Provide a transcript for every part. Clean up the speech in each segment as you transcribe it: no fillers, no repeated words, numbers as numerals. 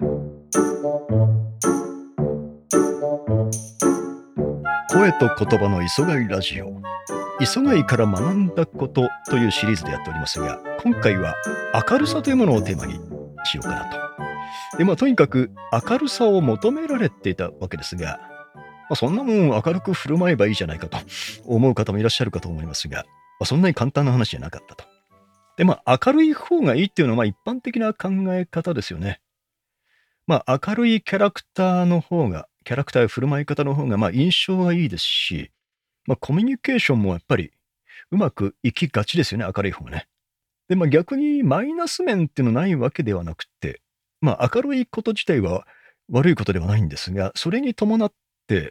声と言葉の磯貝ラジオ。磯貝から学んだことというシリーズでやっておりますが、今回は明るさというものをテーマにしようかなと。とにかく明るさを求められていたわけですが、そんなもん明るく振る舞えばいいじゃないかと思う方もいらっしゃるかと思いますが、そんなに簡単な話じゃなかったと。明るい方がいいっていうのは一般的な考え方ですよね。明るいキャラクターや振る舞い方の方が印象がいいですし、コミュニケーションもやっぱりうまくいきがちですよね、明るい方がね。逆にマイナス面っていうのはないわけではなくて、明るいこと自体は悪いことではないんですが、それに伴って、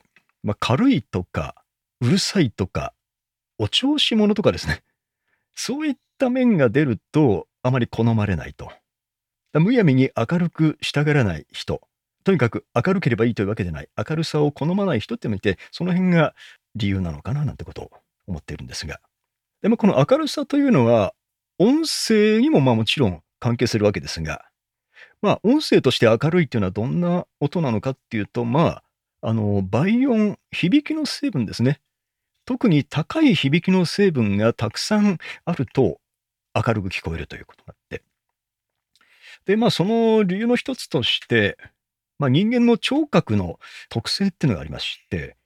軽いとか、うるさいとか、お調子者とかですね。そういった面が出ると、あまり好まれないと。むやみに明るくしたがらない人、とにかく明るければいいというわけでない、明るさを好まない人ってのもいて、その辺が理由なのかななんてことを思っているんですが。この明るさというのは、音声にももちろん関係するわけですが、音声として明るいっていうのはどんな音なのかっていうと、倍音、響きの成分ですね。特に高い響きの成分がたくさんあると明るく聞こえるということがあって。その理由の一つとして、人間の聴覚の特性っていうのがありまして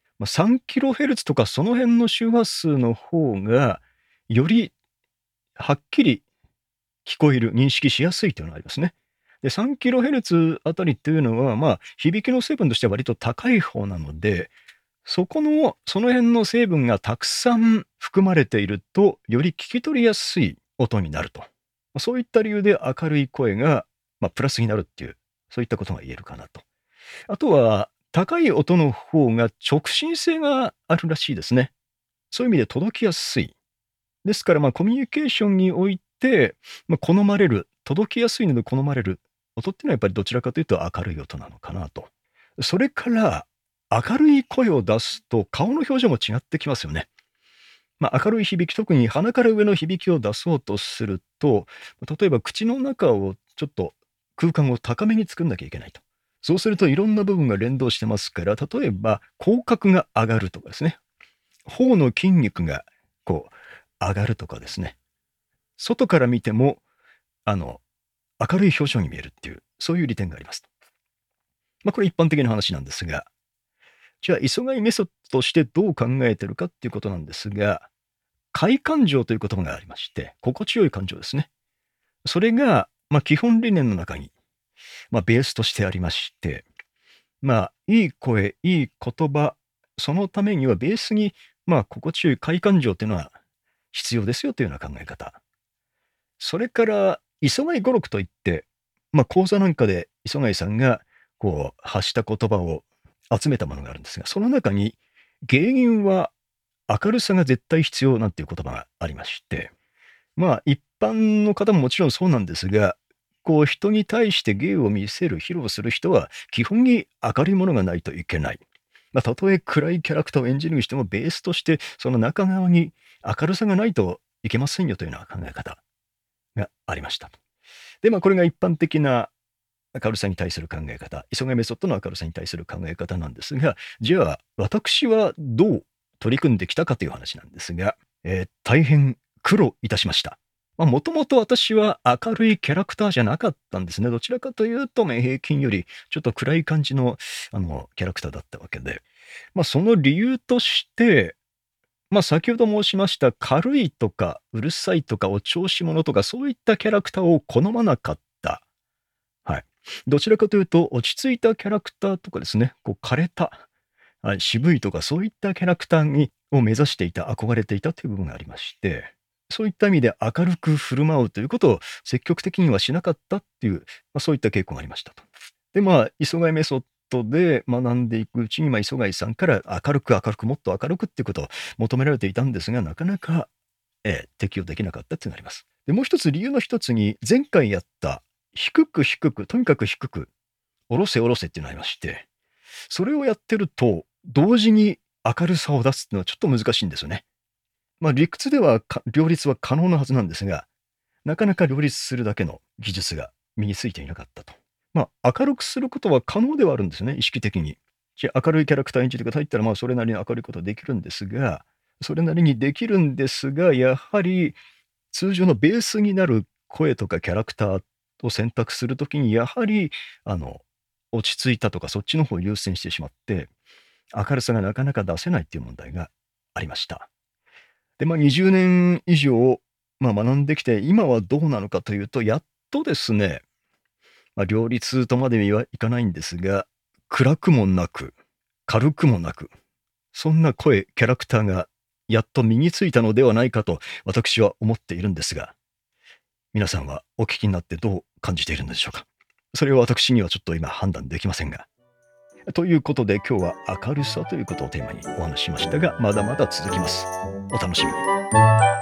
、3kHz とかその辺の周波数の方が、よりはっきり聞こえる、認識しやすいというのがありますね。で、3kHz あたりっていうのは、響きの成分としては割と高い方なので、その辺の成分がたくさん含まれていると、より聞き取りやすい音になると。そういった理由で明るい声が、プラスになるっていう、そういったことが言えるかなと。あとは、高い音の方が直進性があるらしいですね。そういう意味で届きやすい。ですから、コミュニケーションにおいて、好まれる、届きやすいので好まれる音っていうのはやっぱりどちらかというと明るい音なのかなと。それから、明るい声を出すと顔の表情も違ってきますよね。明るい響き、特に鼻から上の響きを出そうとすると、例えば口の中をちょっと空間を高めに作んなきゃいけないと。そうするといろんな部分が連動してますから、例えば口角が上がるとかですね。頬の筋肉が上がるとかですね。外から見ても、明るい表情に見えるっていう、そういう利点があります。これ一般的な話なんですが、じゃあ、磯貝メソッドとしてどう考えてるかっていうことなんですが、快感情という言葉がありまして、心地よい感情ですね。それが、基本理念の中に、ベースとしてありまして、いい声、いい言葉、そのためにはベースに、心地よい快感情というのは必要ですよというような考え方。それから、磯貝語録といって、講座なんかで磯貝さんが発した言葉を集めたものがあるんですが、その中に、芸人は明るさが絶対必要なんていう言葉がありまして、一般の方ももちろんそうなんですが、人に対して芸を見せる、披露する人は基本に明るいものがないといけない。たとえ暗いキャラクターを演じるにしても、ベースとしてその中側に明るさがないといけませんよというような考え方がありました。で、これが一般的な明るさに対する考え方、磯貝メソッドの明るさに対する考え方なんですが、じゃあ私はどう取り組んできたかという話なんですが、大変苦労いたしました。もともと私は明るいキャラクターじゃなかったんですね。どちらかというと、平均よりちょっと暗い感じの、キャラクターだったわけで、その理由として、先ほど申しました軽いとかうるさいとかお調子者とかそういったキャラクターを好まなかった。はい。どちらかというと落ち着いたキャラクターとかですね、枯れた、渋いとかそういったキャラクターを目指していた、憧れていたという部分がありまして、そういった意味で明るく振る舞うということを積極的にはしなかったっていう、そういった傾向がありましたと。で、磯貝メソッドで学んでいくうちに、磯貝さんから明るく明るく、もっと明るくっていうことを求められていたんですが、なかなか、適用できなかったっていうのがあります。で、もう一つ理由の一つに、前回やった低く低く、とにかく低く、下ろせ下ろせっていうのがありまして、それをやってると、同時に明るさを出すっていうのはちょっと難しいんですよね。理屈では両立は可能なはずなんですが、なかなか両立するだけの技術が身についていなかったと。 明るくすることは可能ではあるんですよね、意識的に。明るいキャラクター演じてくださいって言ったら、それなりに明るいことはできるんですが、やはり通常のベースになる声とかキャラクターを選択するときに、やはり、あの、落ち着いたとかそっちの方を優先してしまって、明るさがなかなか出せないっていう問題がありました。で、20年以上、学んできて、今はどうなのかというと、やっとですね、両立とまではいかないんですが、暗くもなく、軽くもなく、そんな声、キャラクターがやっと身についたのではないかと私は思っているんですが、皆さんはお聞きになってどう感じているのでしょうか。それは私にはちょっと今判断できませんが。ということで今日は明るさということをテーマにお話ししましたが、まだまだ続きます。お楽しみに。